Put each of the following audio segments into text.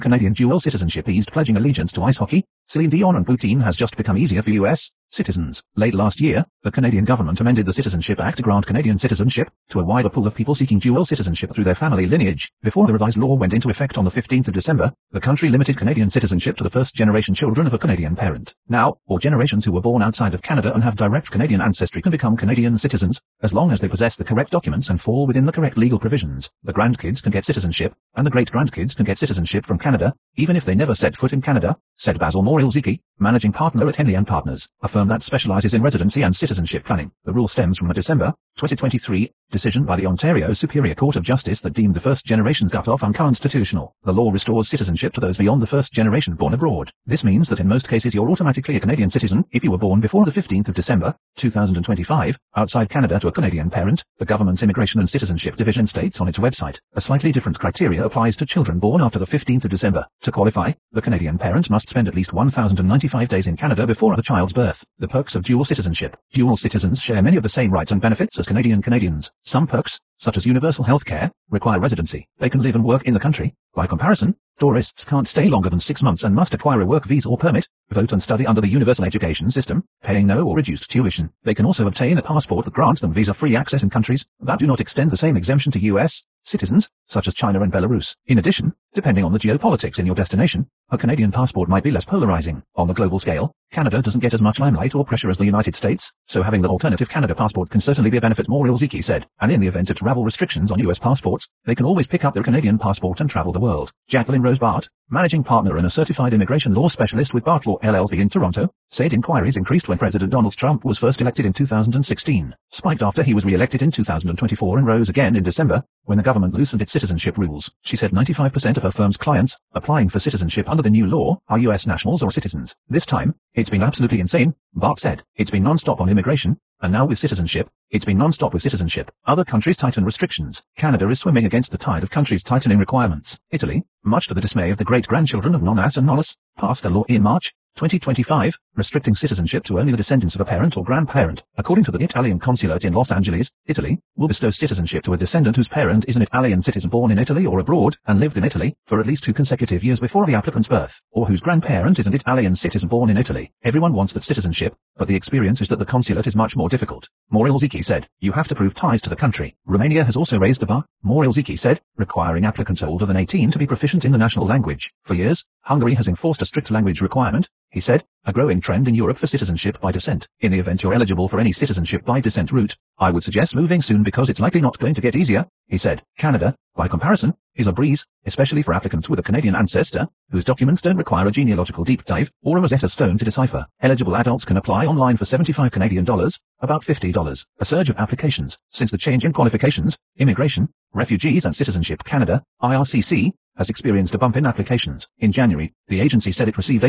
Canadian dual citizenship eased pledging allegiance to ice hockey. Celine Dion and Putin has just become easier for U.S. citizens. Late last year, the Canadian government amended the Citizenship Act to grant Canadian citizenship to a wider pool of people seeking dual citizenship through their family lineage. Before the revised law went into effect on the 15th of December, the country limited Canadian citizenship to the first-generation children of a Canadian parent. Now, all generations who were born outside of Canada and have direct Canadian ancestry can become Canadian citizens, as long as they possess the correct documents and fall within the correct legal provisions. The grandkids can get citizenship, and the great-grandkids can get citizenship from Canada, even if they never set foot in Canada, said Basil Morielziki, managing partner at Henley & Partners, a firm that specializes in residency and citizenship planning. The rule stems from a December 2023 decision by the Ontario Superior Court of Justice that deemed the first-generation cut-off unconstitutional. The law restores citizenship to those beyond the first generation born abroad. This means that in most cases you're automatically a Canadian citizen if you were born before the 15th of December 2025, outside Canada to a Canadian parent, the government's Immigration and Citizenship Division states on its website. A slightly different criteria applies to children born after the 15th of December. To qualify, the Canadian parent must spend at least 1,095 days in Canada before the child's birth. The perks of dual citizenship. Dual citizens share many of the same rights and benefits as Canadians. Some perks, such as universal health care, require residency. They can live and work in the country. By comparison, tourists can't stay longer than 6 months and must acquire a work visa or permit, vote and study under the universal education system, paying no or reduced tuition. They can also obtain a passport that grants them visa-free access in countries that do not extend the same exemption to U.S. citizens, such as China and Belarus. In addition, depending on the geopolitics in your destination, a Canadian passport might be less polarizing. On the global scale, Canada doesn't get as much limelight or pressure as the United States, so having the alternative Canada passport can certainly be a benefit, Morielziki said. And in the event of travel restrictions on U.S. passports, they can always pick up their Canadian passport and travel the world. Jacqueline Rose Bart, managing partner and a certified immigration law specialist with Bart Law LLP in Toronto, said inquiries increased when President Donald Trump was first elected in 2016, spiked after he was re-elected in 2024 and rose again in December, when the government loosened its citizenship rules. She said 95% of her firm's clients applying for citizenship under the new law are U.S. nationals or citizens. This time, it's been absolutely insane, Bart said. It's been non-stop on immigration, and now with citizenship, it's been non-stop with citizenship. Other countries tighten restrictions. Canada is swimming against the tide of countries tightening requirements. Italy, much to the dismay of the great-grandchildren of Nonnas and Nonnas, passed a law in March 2025, restricting citizenship to only the descendants of a parent or grandparent. According to the Italian consulate in Los Angeles, Italy will bestow citizenship to a descendant whose parent is an Italian citizen born in Italy or abroad and lived in Italy for at least 2 consecutive years before the applicant's birth, or whose grandparent is an Italian citizen born in Italy. Everyone wants that citizenship, but the experience is that the consulate is much more difficult. Morielziki said, you have to prove ties to the country. Romania has also raised the bar, Morielziki said, requiring applicants older than 18 to be proficient in the national language. For years, Hungary has enforced a strict language requirement, he said, a growing trend in Europe for citizenship by descent. In the event you're eligible for any citizenship by descent route, I would suggest moving soon because it's likely not going to get easier, he said. Canada, by comparison, is a breeze, especially for applicants with a Canadian ancestor, whose documents don't require a genealogical deep dive or a Rosetta Stone to decipher. Eligible adults can apply online for $75 Canadian, about $50. A surge of applications. Since the change in qualifications, Immigration, Refugees and Citizenship Canada, IRCC, has experienced a bump in applications. In January, the agency said it received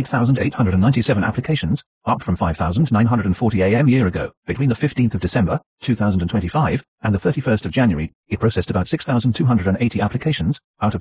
8,897 applications, up from 5,940 a year ago. Between the 15th of December, 2025, and the 31st of January, it processed about 6,280 applications, out of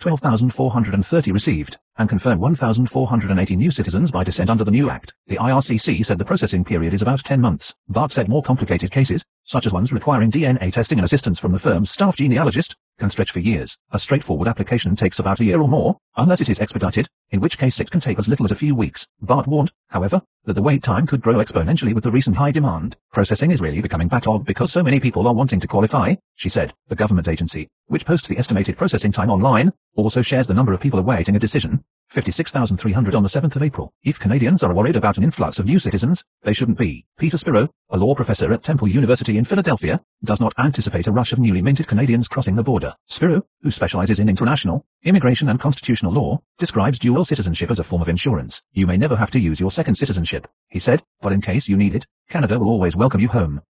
12,430 received, and confirmed 1,480 new citizens by descent under the new act. The IRCC said the processing period is about 10 months. Bart said more complicated cases, such as ones requiring DNA testing and assistance from the firm's staff genealogist, can stretch for years. A straightforward application takes about a year or more, unless it is expedited, in which case it can take as little as a few weeks. Bart warned, however, that the wait time could grow exponentially with the recent high demand. Processing is really becoming backlogged because so many people are wanting to qualify, she said. The government agency, which posts the estimated processing time online, also shares the number of people awaiting a decision, 56,300 on the 7th of April. If Canadians are worried about an influx of new citizens, they shouldn't be. Peter Spiro, a law professor at Temple University in Philadelphia, does not anticipate a rush of newly minted Canadians crossing the border. Spiro, who specializes in international, immigration and constitutional law, describes dual citizenship as a form of insurance. You may never have to use your second citizenship, he said, but in case you need it, Canada will always welcome you home.